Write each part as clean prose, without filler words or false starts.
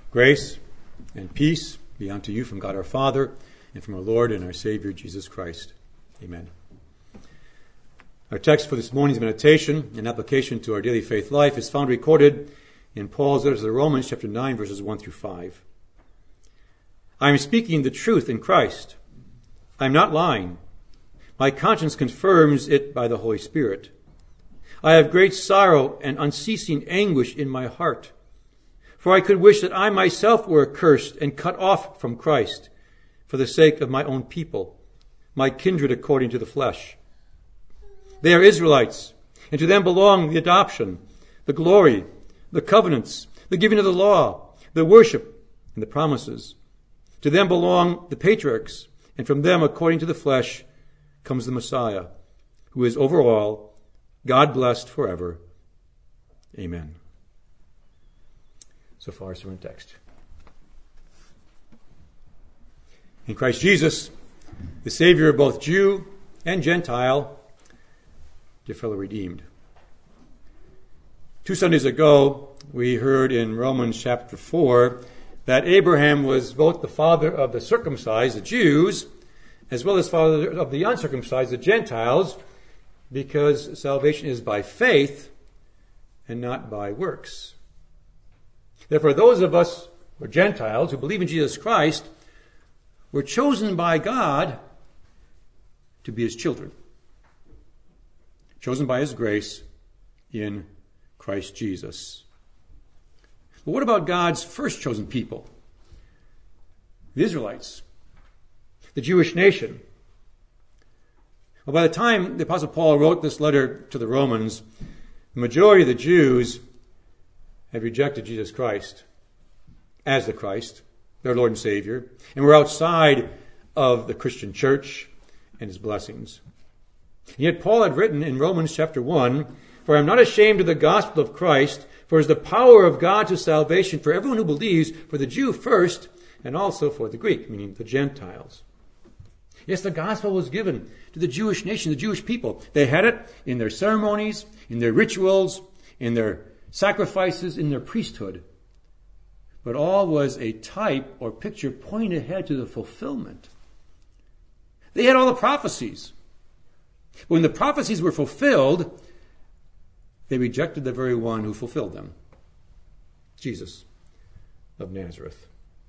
Grace and peace be unto you from God our Father and from our Lord and our Savior Jesus Christ. Amen. Our text for this morning's meditation and application to our daily faith life is found recorded in Paul's letter to the Romans, chapter 9, verses 1 through 5. I am speaking the truth in Christ. I am not lying. My conscience confirms it by the Holy Spirit. I have great sorrow and unceasing anguish in my heart. For I could wish that I myself were accursed and cut off from Christ for the sake of my own people, my kindred according to the flesh. They are Israelites, and to them belong the adoption, the glory, the covenants, the giving of the law, the worship, and the promises. To them belong the patriarchs, and from them, according to the flesh, comes the Messiah, who is over all, God blessed forever. Amen. So far, sermon text. In Christ Jesus, the Savior of both Jew and Gentile, dear fellow redeemed. 2 Sundays ago, we heard in Romans chapter 4 that Abraham was both the father of the circumcised, the Jews, as well as father of the uncircumcised, the Gentiles, because salvation is by faith and not by works. Therefore, those of us who are Gentiles who believe in Jesus Christ were chosen by God to be his children, chosen by his grace in Christ Jesus. But what about God's first chosen people? The Israelites, the Jewish nation. Well, by the time the Apostle Paul wrote this letter to the Romans, the majority of the Jews had rejected Jesus Christ as the Christ, their Lord and Savior, and were outside of the Christian church and his blessings. And yet Paul had written in Romans chapter 1, "For I am not ashamed of the gospel of Christ, for it is the power of God to salvation for everyone who believes, for the Jew first, and also for the Greek," meaning the Gentiles. Yes, the gospel was given to the Jewish nation, the Jewish people. They had it in their ceremonies, in their rituals, in their sacrifices, in their priesthood. But all was a type or picture pointing ahead to the fulfillment. They had all the prophecies. When the prophecies were fulfilled, they rejected the very one who fulfilled them, Jesus of Nazareth.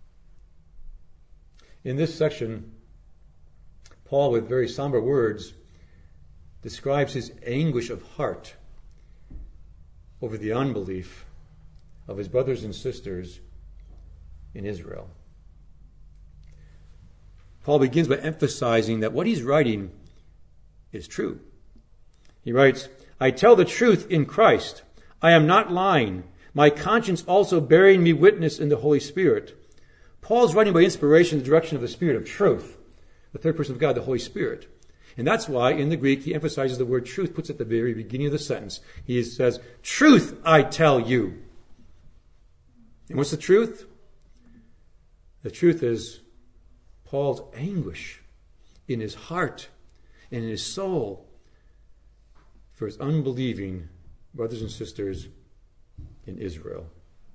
In this section, Paul, with very somber words, describes his anguish of heart over the unbelief of his brothers and sisters in Israel. Paul begins by emphasizing that what he's writing is true. He writes, "I tell the truth in Christ. I am not lying. My conscience also bearing me witness in the Holy Spirit." Paul's writing by inspiration in the direction of the Spirit of truth, the third person of God, the Holy Spirit. And that's why in the Greek he emphasizes the word truth, puts it at the very beginning of the sentence. He says, "Truth I tell you." And what's the truth? The truth is Paul's anguish in his heart and in his soul for his unbelieving brothers and sisters in Israel.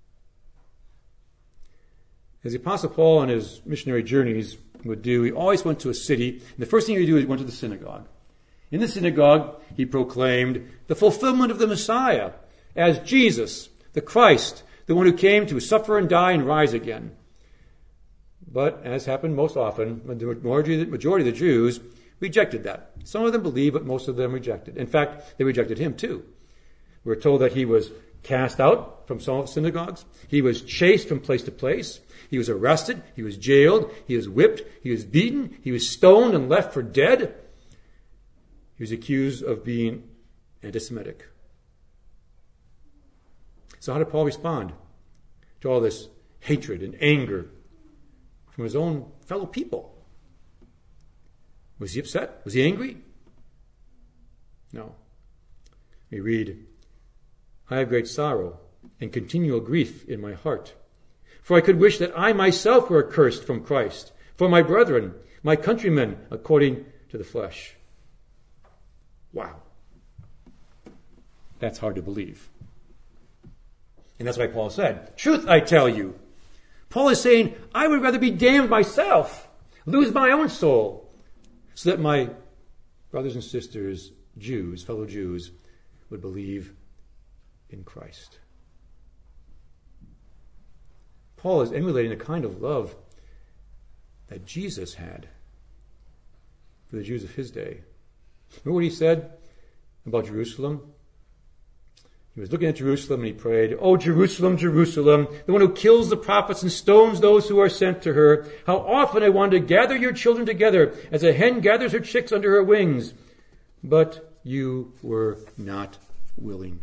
As the Apostle Paul on his missionary journeys would do, he always went to a city, and the first thing he would do is he went to the synagogue. In the synagogue, he proclaimed the fulfillment of the Messiah as Jesus, the Christ, the one who came to suffer and die and rise again. But, as happened most often, the majority of the Jews rejected that. Some of them believed, but most of them rejected. In fact, they rejected him too. We're told that he was cast out from some synagogues. He was chased from place to place. He was arrested. He was jailed. He was whipped. He was beaten. He was stoned and left for dead. He was accused of being anti-Semitic. So how did Paul respond to all this hatred and anger from his own fellow people? Was he upset? Was he angry? No. We read, "I have great sorrow and continual grief in my heart. For I could wish that I myself were accursed from Christ, for my brethren, my countrymen, according to the flesh." Wow. That's hard to believe. And that's why Paul said, "Truth I tell you, Paul is saying, I would rather be damned myself, lose my own soul, so that my brothers and sisters, Jews, fellow Jews, would believe in Christ. Paul is emulating a kind of love that Jesus had for the Jews of his day. Remember what he said about Jerusalem? He was looking at Jerusalem and he prayed, "Oh, Jerusalem, Jerusalem, the one who kills the prophets and stones those who are sent to her. How often I wanted to gather your children together as a hen gathers her chicks under her wings. But you were not willing."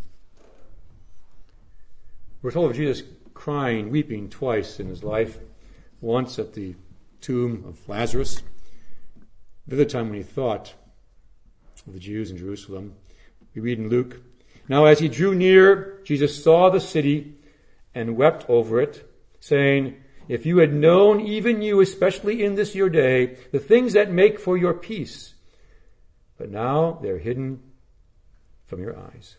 We're told of Jesus crying, weeping twice in his life. Once at the tomb of Lazarus. The other time when he thought of the Jews in Jerusalem. We read in Luke, "Now as he drew near, Jesus saw the city and wept over it, saying, 'If you had known, even you, especially in this your day, the things that make for your peace, but now they're hidden from your eyes.'"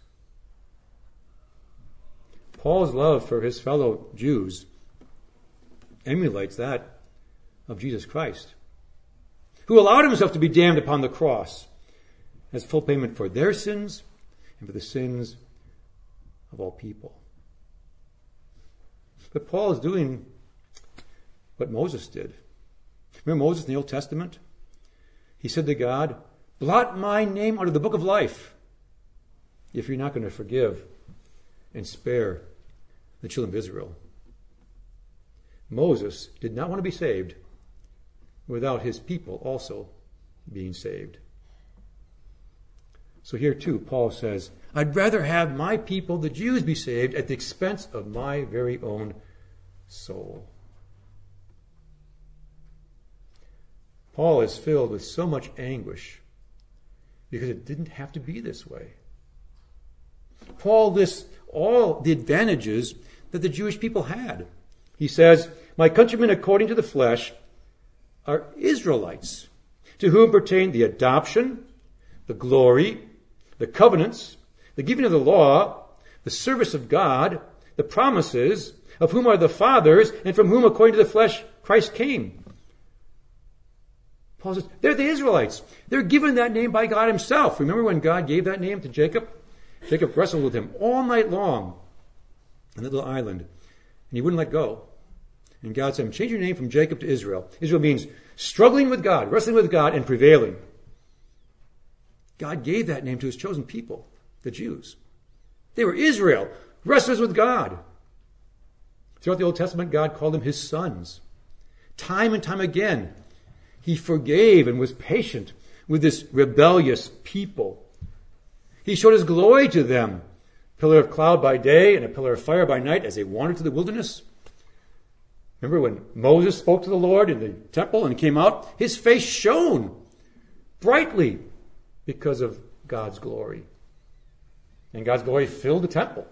Paul's love for his fellow Jews emulates that of Jesus Christ, who allowed himself to be damned upon the cross as full payment for their sins and for the sins of all people. But Paul is doing what Moses did. Remember Moses in the Old Testament? He said to God, "Blot my name out of the book of life if you're not going to forgive and spare the children of Israel." Moses did not want to be saved without his people also being saved. So here too, Paul says, I'd rather have my people, the Jews, be saved at the expense of my very own soul. Paul is filled with so much anguish because it didn't have to be this way. Paul lists all the advantages that the Jewish people had. He says, "My countrymen according to the flesh are Israelites, to whom pertain the adoption, the glory, the covenants, the giving of the law, the service of God, the promises, of whom are the fathers, and from whom, according to the flesh, Christ came." Paul says, they're the Israelites. They're given that name by God himself. Remember when God gave that name to Jacob? Jacob wrestled with him all night long on that little island, and he wouldn't let go. And God said, "Change your name from Jacob to Israel." Israel means struggling with God, wrestling with God, and prevailing. God gave that name to his chosen people, the Jews. They were Israel, wrestlers with God. Throughout the Old Testament, God called them his sons. Time and time again, he forgave and was patient with this rebellious people. He showed his glory to them, pillar of cloud by day and a pillar of fire by night as they wandered through the wilderness. Remember when Moses spoke to the Lord in the temple and came out? His face shone brightly because of God's glory. And God's glory filled the temple.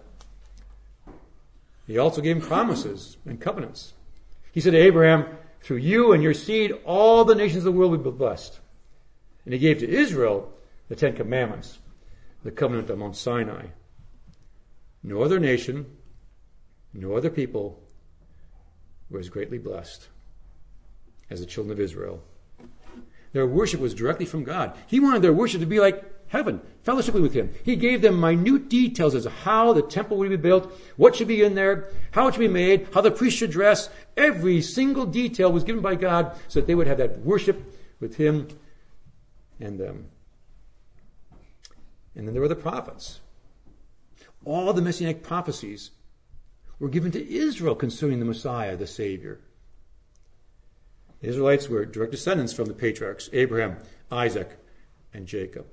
He also gave him promises and covenants. He said to Abraham, "Through you and your seed, all the nations of the world will be blessed." And he gave to Israel the 10 Commandments, the covenant of Mount Sinai. No other nation, no other people were as greatly blessed as the children of Israel. Their worship was directly from God. He wanted their worship to be like heaven, fellowshipping with him. He gave them minute details as to how the temple would be built, what should be in there, how it should be made, how the priest should dress. Every single detail was given by God so that they would have that worship with him and them. And then there were the prophets. All the messianic prophecies were given to Israel concerning the Messiah, the Savior. The Israelites were direct descendants from the patriarchs, Abraham, Isaac, and Jacob.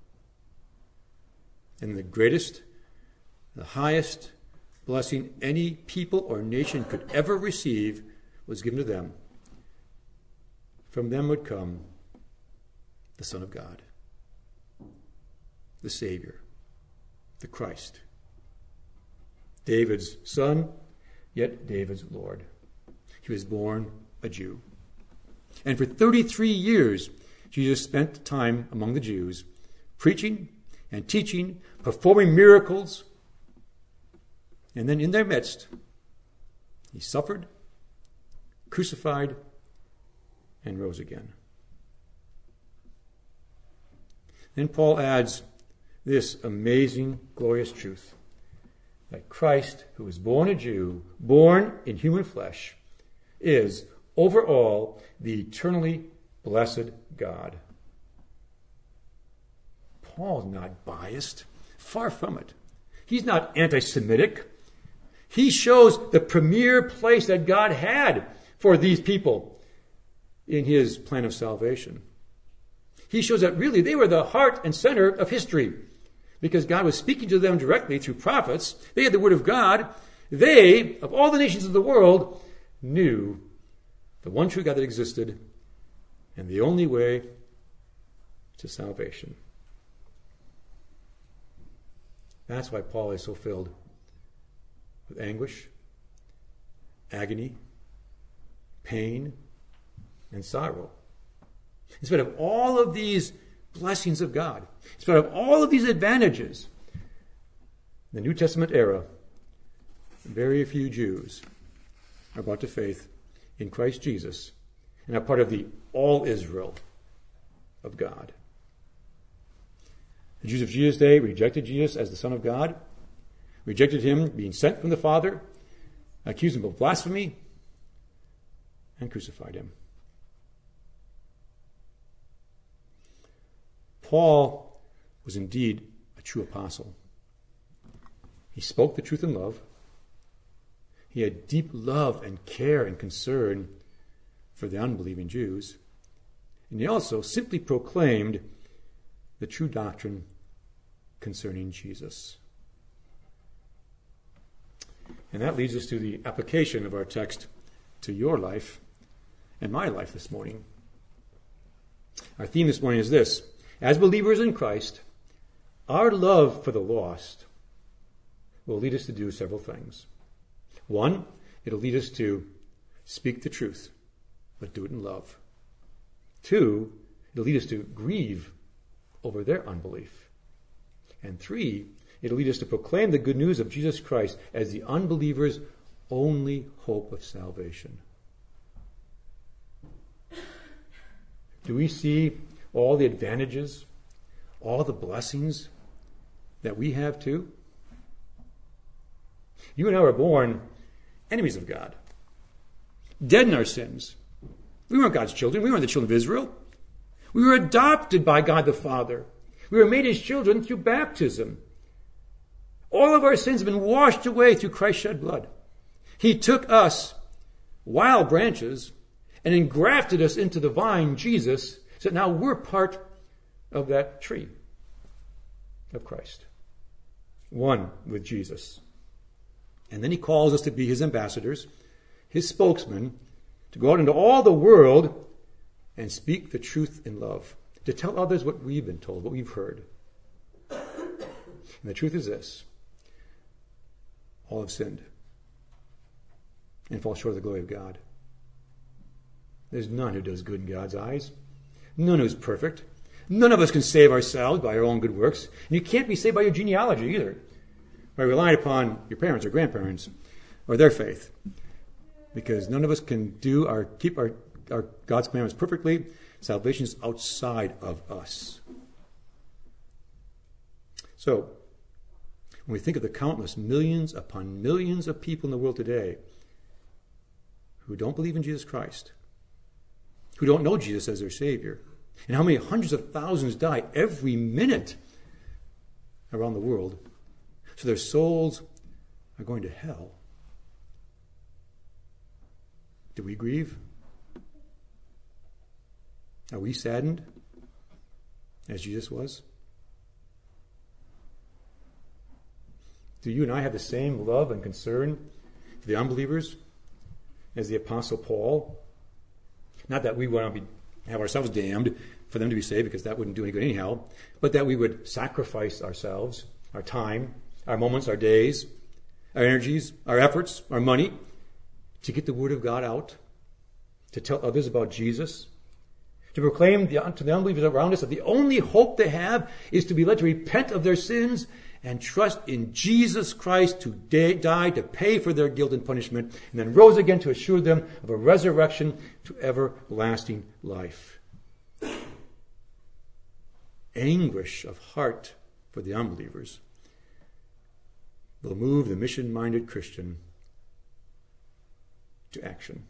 And the greatest, the highest blessing any people or nation could ever receive was given to them. From them would come the Son of God, the Savior, the Christ. David's son, yet David's Lord. He was born a Jew. And for 33 years, Jesus spent time among the Jews, preaching and teaching, performing miracles. And then in their midst, he suffered crucified, and rose again. Then Paul adds this amazing, glorious truth, that Christ, who was born a Jew, born in human flesh, is over all the eternally blessed God. Paul's not biased. Far from it. He's not anti-Semitic. He shows the premier place that God had for these people in his plan of salvation. He shows that really they were the heart and center of history because God was speaking to them directly through prophets. They had the word of God. They, of all the nations of the world, knew the one true God that existed and the only way to salvation. That's why Paul is so filled with anguish, agony, pain, and sorrow. In spite of all of these blessings of God, in spite of all of these advantages, in the New Testament era, very few Jews are brought to faith in Christ Jesus and are part of the all Israel of God. The Jews of Jesus' day rejected Jesus as the Son of God, rejected him being sent from the Father, accused him of blasphemy, and crucified him. Paul was indeed a true apostle. He spoke the truth in love. He had deep love and care and concern for the unbelieving Jews. And he also simply proclaimed the true doctrine concerning Jesus. And that leads us to the application of our text to your life and my life this morning. Our theme this morning is this: as believers in Christ, our love for the lost will lead us to do several things. One, it'll lead us to speak the truth, but do it in love. Two, it'll lead us to grieve over their unbelief. And three, it'll lead us to proclaim the good news of Jesus Christ as the unbeliever's only hope of salvation. Do we see all the advantages, all the blessings that we have too? You and I were born enemies of God, dead in our sins. We weren't God's children. We weren't the children of Israel. We were adopted by God the Father. We were made his children through baptism. All of our sins have been washed away through Christ's shed blood. He took us, wild branches, and engrafted us into the vine, Jesus, so that now we're part of that tree of Christ, one with Jesus. And then he calls us to be his ambassadors, his spokesmen, to go out into all the world and speak the truth in love, to tell others what we've been told, what we've heard. And the truth is this: all have sinned and fall short of the glory of God. There's none who does good in God's eyes. None who's perfect. None of us can save ourselves by our own good works. And you can't be saved by your genealogy either, by relying upon your parents or grandparents or their faith. Because none of us can keep our God's commandments perfectly. Salvation is outside of us. So, when we think of the countless millions upon millions of people in the world today who don't believe in Jesus Christ, who don't know Jesus as their Savior, and how many hundreds of thousands die every minute around the world, so their souls are going to hell. Do we grieve? Are we saddened as Jesus was? Do you and I have the same love and concern for the unbelievers as the Apostle Paul? Not that we want to have ourselves damned for them to be saved, because that wouldn't do any good anyhow, but that we would sacrifice ourselves, our time, our moments, our days, our energies, our efforts, our money, to get the Word of God out, to tell others about Jesus, to proclaim to the unbelievers around us that the only hope they have is to be led to repent of their sins and trust in Jesus Christ who died to pay for their guilt and punishment, and then rose again to assure them of a resurrection to everlasting life. Anguish of heart for the unbelievers will move the mission-minded Christian to action.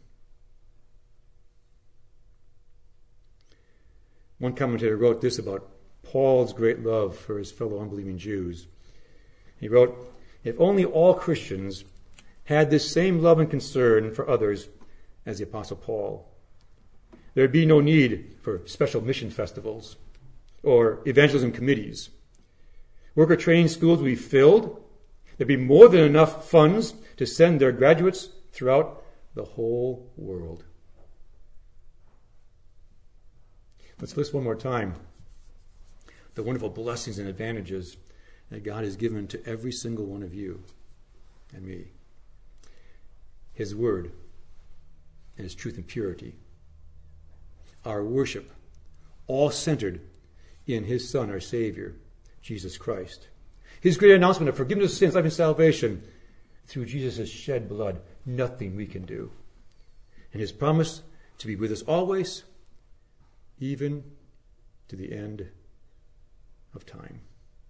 One commentator wrote this about Paul's great love for his fellow unbelieving Jews. He wrote, "If only all Christians had this same love and concern for others as the Apostle Paul, there would be no need for special mission festivals or evangelism committees. Worker training schools would be filled. There'd be more than enough funds to send their graduates throughout the whole world." Let's list one more time the wonderful blessings and advantages that God has given to every single one of you and me. His word and his truth and purity. Our worship, all centered in his Son, our Savior, Jesus Christ. His great announcement of forgiveness of sins, life, and salvation through Jesus' shed blood. Nothing we can do. And his promise to be with us always, even to the end of time.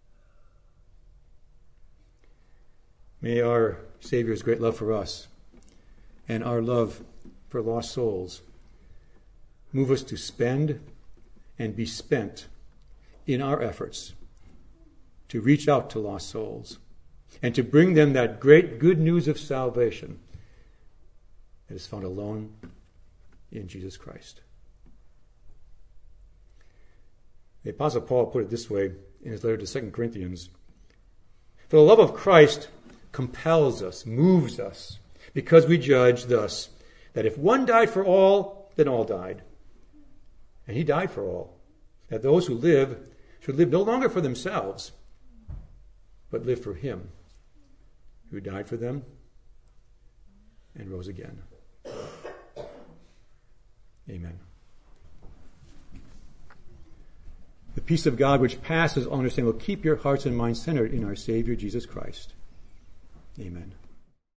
May our Savior's great love for us and our love for lost souls move us to spend and be spent in our efforts to reach out to lost souls and to bring them that great good news of salvation that is found alone in Jesus Christ. The Apostle Paul put it this way in his letter to 2 Corinthians. "For the love of Christ compels us, moves us, because we judge thus, that if one died for all, then all died. And he died for all, that those who live should live no longer for themselves, but live for him who died for them and rose again." Amen. The peace of God, which passes all understanding, will keep your hearts and minds centered in our Savior, Jesus Christ. Amen.